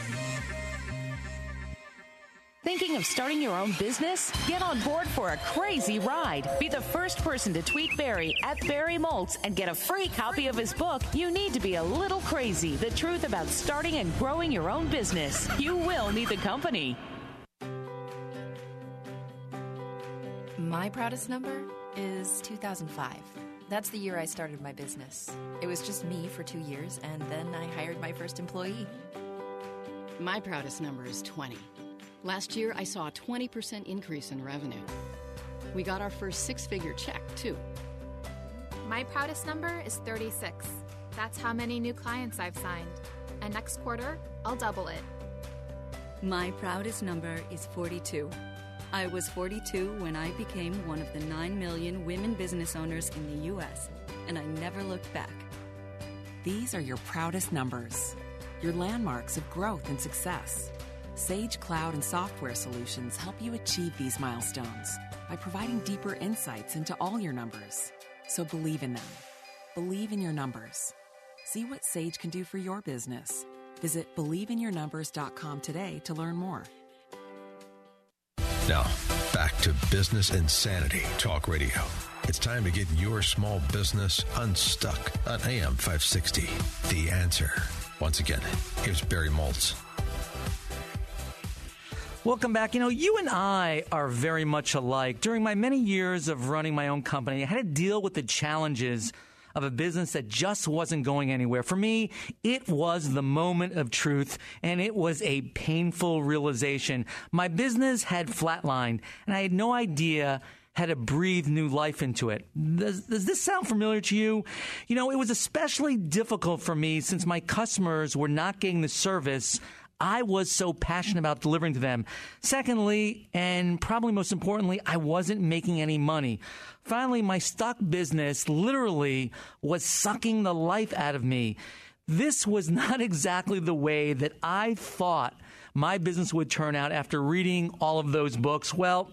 Thinking of starting your own business? Get on board for a crazy ride. Be the first person to tweet Barry at Barry Moltz and get a free copy of his book, You Need to Be a Little Crazy, The Truth About Starting and Growing Your Own Business. You will need the company. My proudest number is two thousand five. That's the year I started my business. It was just me for two years, and then I hired my first employee. My proudest number is twenty. Last year, I saw a twenty percent increase in revenue. We got our first six-figure check, too. My proudest number is thirty-six. That's how many new clients I've signed. And next quarter, I'll double it. My proudest number is forty-two. I was forty-two when I became one of the nine million women business owners in the U S, and I never looked back. These are your proudest numbers, your landmarks of growth and success. Sage Cloud and software solutions help you achieve these milestones by providing deeper insights into all your numbers. So believe in them. Believe in your numbers. See what Sage can do for your business. Visit believe in your numbers dot com today to learn more. Now, back to Business Insanity Talk Radio. It's time to get your small business unstuck on A M five sixty. The Answer. Once again, here's Barry Moltz. Welcome back. You know, you and I are very much alike. During my many years of running my own company, I had to deal with the challenges of a business that just wasn't going anywhere. For me, it was the moment of truth, and it was a painful realization. My business had flatlined, and I had no idea how to breathe new life into it. Does, does this sound familiar to you? You know, it was especially difficult for me since my customers were not getting the service I was so passionate about delivering to them. Secondly, and probably most importantly, I wasn't making any money. Finally, my stock business literally was sucking the life out of me. This was not exactly the way that I thought my business would turn out after reading all of those books. Well,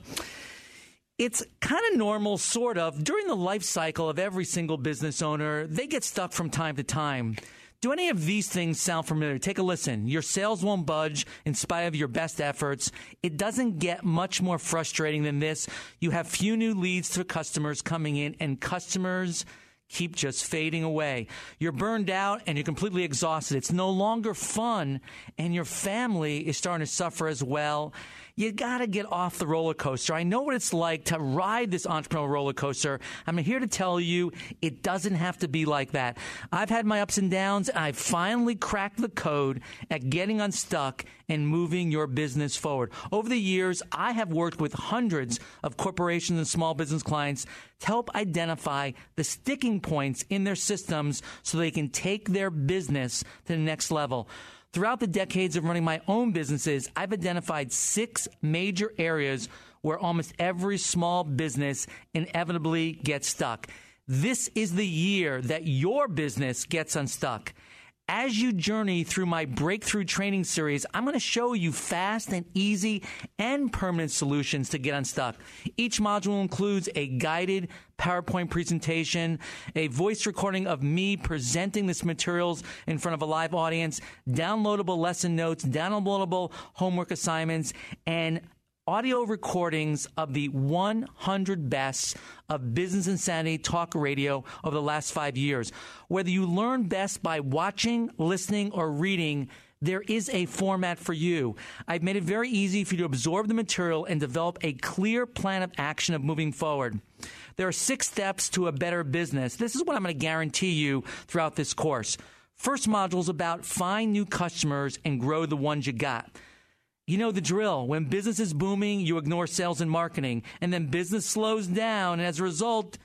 it's kind of normal, sort of. During the life cycle of every single business owner, they get stuck from time to time. Do any of these things sound familiar? Take a listen. Your sales won't budge in spite of your best efforts. It doesn't get much more frustrating than this. You have few new leads to customers coming in, and customers keep just fading away. You're burned out and you're completely exhausted. It's no longer fun, and your family is starting to suffer as well. You got to get off the roller coaster. I know what it's like to ride this entrepreneurial roller coaster. I'm here to tell you it doesn't have to be like that. I've had my ups and downs, and I finally cracked the code at getting unstuck and moving your business forward. Over the years, I have worked with hundreds of corporations and small business clients to help identify the sticking points in their systems so they can take their business to the next level. Throughout the decades of running my own businesses, I've identified six major areas where almost every small business inevitably gets stuck. This is the year that your business gets unstuck. As you journey through my breakthrough training series, I'm going to show you fast and easy and permanent solutions to get unstuck. Each module includes a guided PowerPoint presentation, a voice recording of me presenting this materials in front of a live audience, downloadable lesson notes, downloadable homework assignments, and audio recordings of the one hundred best of Business Insanity Talk Radio over the last five years. Whether you learn best by watching, listening, or reading, there is a format for you. I've made it very easy for you to absorb the material and develop a clear plan of action of moving forward. There are six steps to a better business. This is what I'm going to guarantee you throughout this course. First module is about find new customers and grow the ones you got. You know the drill. When business is booming, you ignore sales and marketing, and then business slows down, and as a result,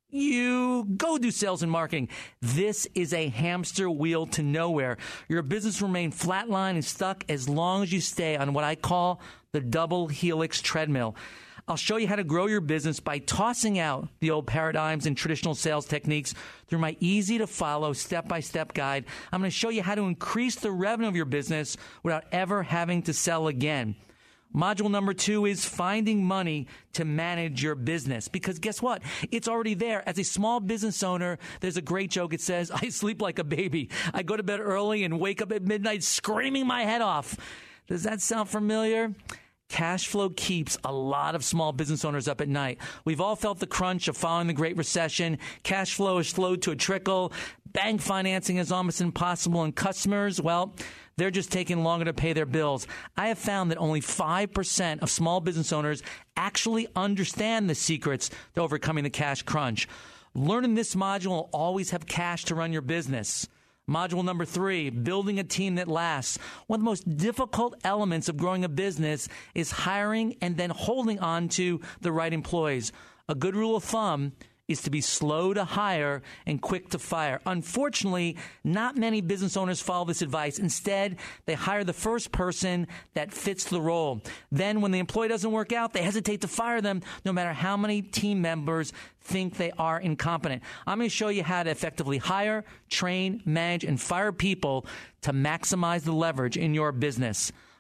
you go do sales and marketing. This is a hamster wheel to nowhere. Your business will remain flatline and stuck as long as you stay on what I call the double helix treadmill. I'll show you how to grow your business by tossing out the old paradigms and traditional sales techniques through my easy-to-follow step-by-step guide. I'm going to show you how to increase the revenue of your business without ever having to sell again. Module number two is finding money to manage your business. Because guess what? It's already there. As a small business owner, there's a great joke. It says, I sleep like a baby. I go to bed early and wake up at midnight screaming my head off. Does that sound familiar? Cash flow keeps a lot of small business owners up at night. We've all felt the crunch of following the Great Recession. Cash flow has flowed to a trickle. Bank financing is almost impossible. And customers, well, they're just taking longer to pay their bills. I have found that only five percent of small business owners actually understand the secrets to overcoming the cash crunch. Learning this module will always have cash to run your business. Module number three, building a team that lasts. One of the most difficult elements of growing a business is hiring and then holding on to the right employees. A good rule of thumb is to be slow to hire and quick to fire. Unfortunately, not many business owners follow this advice. Instead, they hire the first person that fits the role. Then when the employee doesn't work out, they hesitate to fire them no matter how many team members think they are incompetent. I'm going to show you how to effectively hire, train, manage, and fire people to maximize the leverage in your business.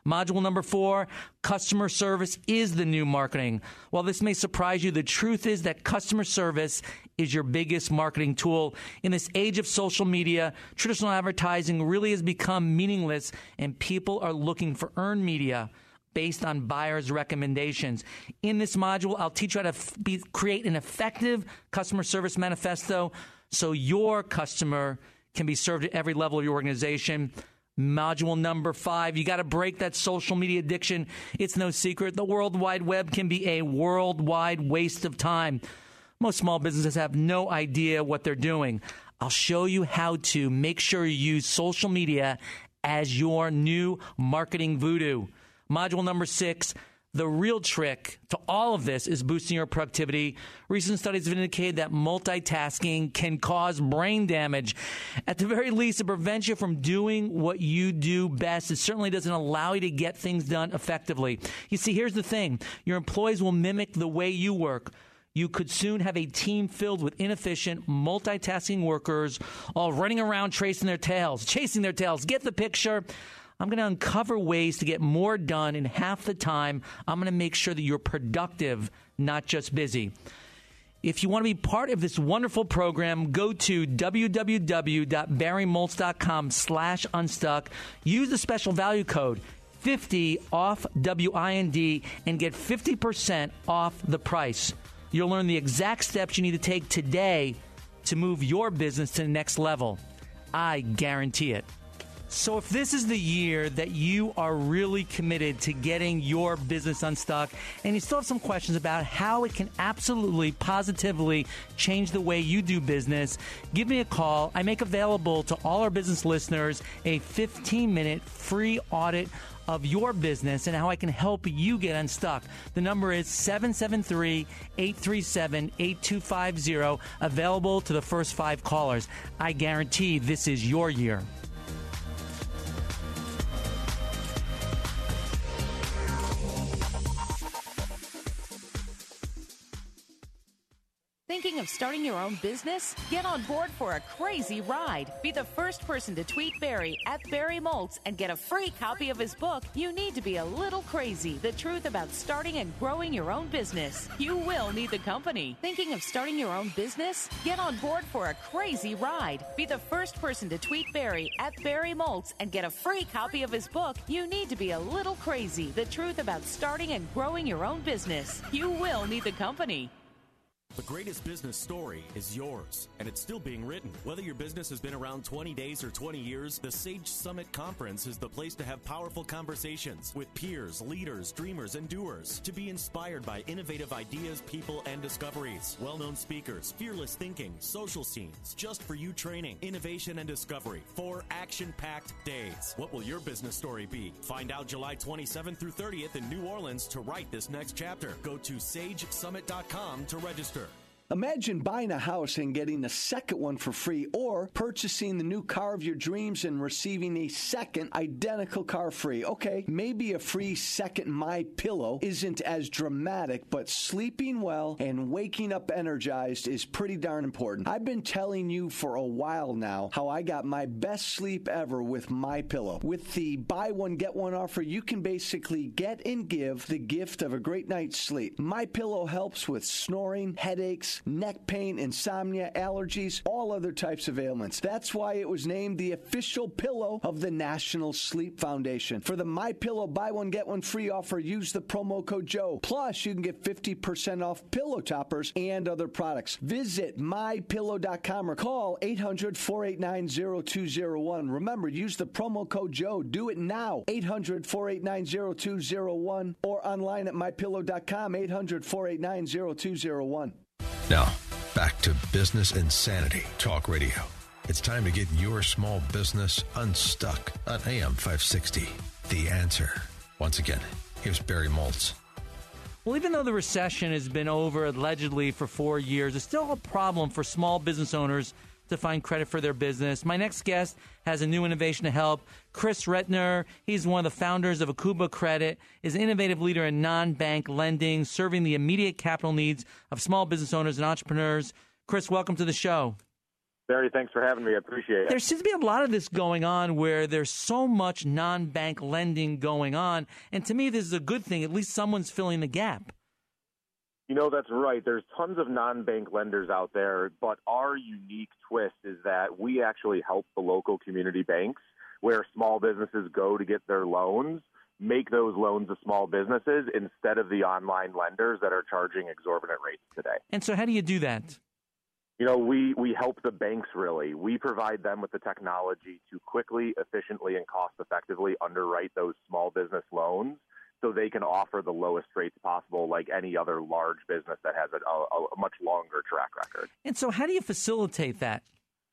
Module number four, customer service is the new marketing. While this may surprise you, the truth is that customer service is your biggest marketing tool. In this age of social media, traditional advertising really has become meaningless, and people are looking for earned media based on buyers' recommendations. In this module, I'll teach you how to f- be, create an effective customer service manifesto so your customer can be served at every level of your organization. Module number five, you got to break that social media addiction. It's no secret. The World Wide Web can be a worldwide waste of time. Most small businesses have no idea what they're doing. I'll show you how to make sure you use social media as your new marketing voodoo. Module number six, the real trick to all of this is boosting your productivity. Recent studies have indicated that multitasking can cause brain damage. At the very least, it prevents you from doing what you do best. It certainly doesn't allow you to get things done effectively. You see, here's the thing. Your employees will mimic the way you work. You could soon have a team filled with inefficient, multitasking workers all running around chasing their tails, chasing their tails. Get the picture? I'm going to uncover ways to get more done in half the time. I'm going to make sure that you're productive, not just busy. If you want to be part of this wonderful program, go to www.barrymoltz.com slash unstuck. Use the special value code fifty off W I N D and get fifty percent off the price. You'll learn the exact steps you need to take today to move your business to the next level. I guarantee it. So if this is the year that you are really committed to getting your business unstuck and you still have some questions about how it can absolutely, positively change the way you do business, give me a call. I make available to all our business listeners a fifteen-minute free audit of your business and how I can help you get unstuck. The number is seven seven three, eight three seven, eight two five zero, available to the first five callers. I guarantee this is your year. Thinking of starting your own business? Get on board for a crazy ride. Be the first person to tweet Barry at Barry Moltz and get a free copy of his book, You Need to Be a Little Crazy, The Truth About Starting and Growing Your Own Business. You will need the company. Thinking of starting your own business? Get on board for a crazy ride. Be the first person to tweet Barry at Barry Moltz and get a free copy of his book, You Need to Be a Little Crazy, The Truth About Starting and Growing Your Own Business. You will need the company. The greatest business story is yours, and it's still being written. Whether your business has been around twenty days or twenty years, the Sage Summit Conference is the place to have powerful conversations with peers, leaders, dreamers, and doers, to be inspired by innovative ideas, people, and discoveries. Well-known speakers, fearless thinking, social scenes, just for you training, innovation, and discovery. Four action-packed days. What will your business story be? Find out July twenty-seventh through thirtieth in New Orleans to write this next chapter. Go to sage summit dot com to register. Imagine buying a house and getting a second one for free, or purchasing the new car of your dreams and receiving a second identical car free. Okay, maybe a free second MyPillow isn't as dramatic, but sleeping well and waking up energized is pretty darn important. I've been telling you for a while now how I got my best sleep ever with MyPillow. With the buy one, get one offer, you can basically get and give the gift of a great night's sleep. MyPillow helps with snoring, headaches, neck pain, insomnia, allergies, all other types of ailments. That's why it was named the official pillow of the National Sleep Foundation. For the MyPillow buy one, get one free offer, use the promo code Joe. Plus, you can get fifty percent off pillow toppers and other products. Visit my pillow dot com or call eight hundred, four eight nine, zero two zero one. Remember, use the promo code Joe. Do it now. eight hundred, four eight nine, zero two zero one or online at my pillow dot com, eight hundred, four eight nine, zero two zero one. Now, back to Business Insanity Talk Radio. It's time to get your small business unstuck on A M five sixty. The Answer. Once again, here's Barry Moltz. Well, even though the recession has been over allegedly for four years, it's still a problem for small business owners to find credit for their business. My next guest has a new innovation to help. Chris Retner, he's one of the founders of Akuba Credit, is an innovative leader in non-bank lending, serving the immediate capital needs of small business owners and entrepreneurs. Chris, welcome to the show. Barry, thanks for having me. I appreciate it. There seems to be a lot of this going on where there's so much non-bank lending going on. And to me, this is a good thing. At least someone's filling the gap. You know, that's right. There's tons of non-bank lenders out there, but our unique twist is that we actually help the local community banks where small businesses go to get their loans, make those loans to small businesses instead of the online lenders that are charging exorbitant rates today. And so how do you do that? You know, we, we help the banks, really. We provide them with the technology to quickly, efficiently, and cost-effectively underwrite those small business loans so they can offer the lowest rates possible like any other large business that has a, a, a much longer track record. And so how do you facilitate that?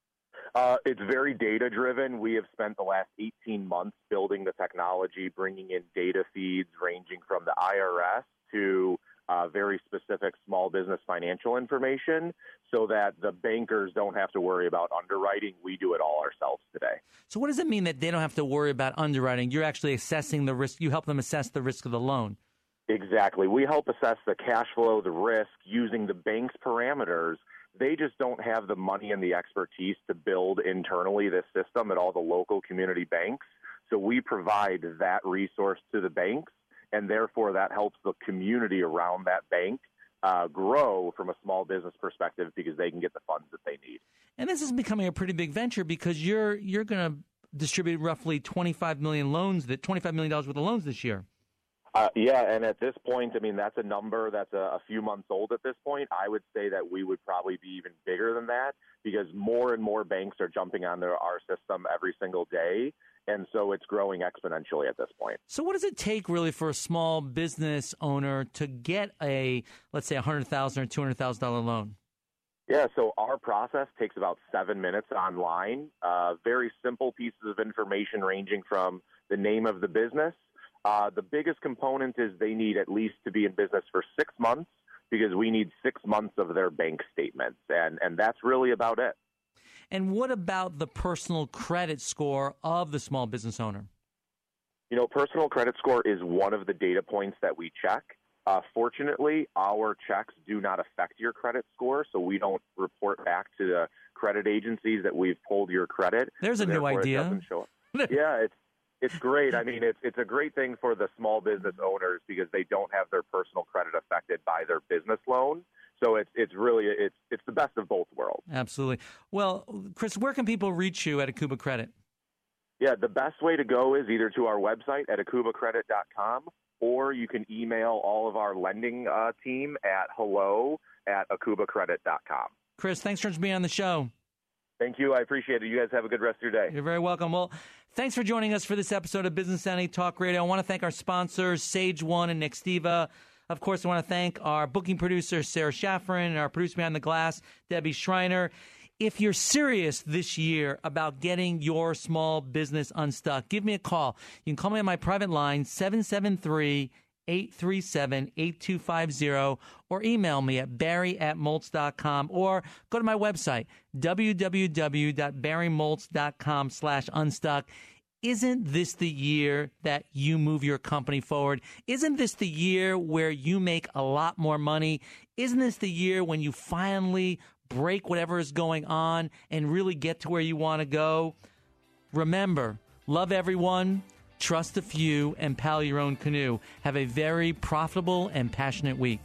Uh, it's very data-driven. We have spent the last eighteen months building the technology, bringing in data feeds ranging from the I R S to Uh, very specific small business financial information so that the bankers don't have to worry about underwriting. We do it all ourselves today. So what does it mean that they don't have to worry about underwriting? You're actually assessing the risk. You help them assess the risk of the loan. Exactly. We help assess the cash flow, the risk, using the bank's parameters. They just don't have the money and the expertise to build internally this system at all the local community banks. So we provide that resource to the banks. And therefore, that helps the community around that bank uh, grow from a small business perspective because they can get the funds that they need. And this is becoming a pretty big venture because you're you're going to distribute roughly twenty-five million loans, that twenty-five million dollars worth of loans this year. Uh, yeah, and at this point, I mean, that's a number that's a, a few months old at this point. I would say that we would probably be even bigger than that because more and more banks are jumping on their, our system every single day. And so it's growing exponentially at this point. So what does it take really for a small business owner to get a, let's say, a one hundred thousand dollars or two hundred thousand dollars loan? Yeah, so our process takes about seven minutes online. Uh, very simple pieces of information ranging from the name of the business. Uh, the biggest component is they need at least to be in business for six months because we need six months of their bank statements. And, and that's really about it. And what about the personal credit score of the small business owner? You know, personal credit score is one of the data points that we check. Uh, fortunately, our checks do not affect your credit score, so we don't report back to the credit agencies that we've pulled your credit. There's a so new idea. It doesn't show up. Yeah, it's it's great. I mean, it's it's a great thing for the small business owners because they don't have their personal credit affected by their business loan. So it's it's really it's it's the best of both worlds. Absolutely. Well, Chris, where can people reach you at Akuba Credit? Yeah, the best way to go is either to our website at akuba credit dot com or you can email all of our lending uh, team at hello at akuba credit dot com. Chris, thanks for being on the show. Thank you. I appreciate it. You guys have a good rest of your day. You're very welcome. Well, thanks for joining us for this episode of Business Sanity Talk Radio. I want to thank our sponsors, Sage One and Nextiva. Of course, I want to thank our booking producer, Sarah Schafferin, and our producer behind the glass, Debbie Schreiner. If you're serious this year about getting your small business unstuck, give me a call. You can call me on my private line, seven seven three, eight three seven, eight two five zero, or email me at barry at moltz dot com, or go to my website, w w w dot barry moltz dot com slash unstuck. Isn't this the year that you move your company forward? Isn't this the year where you make a lot more money? Isn't this the year when you finally break whatever is going on and really get to where you want to go? Remember, love everyone, trust a few, and paddle your own canoe. Have a very profitable and passionate week.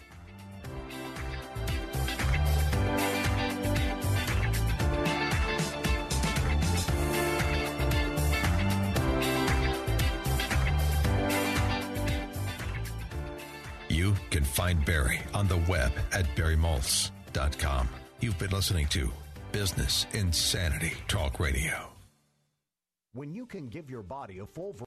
You can find Barry on the web at barry moltz dot com. You've been listening to Business Insanity Talk Radio. When you can give your body a full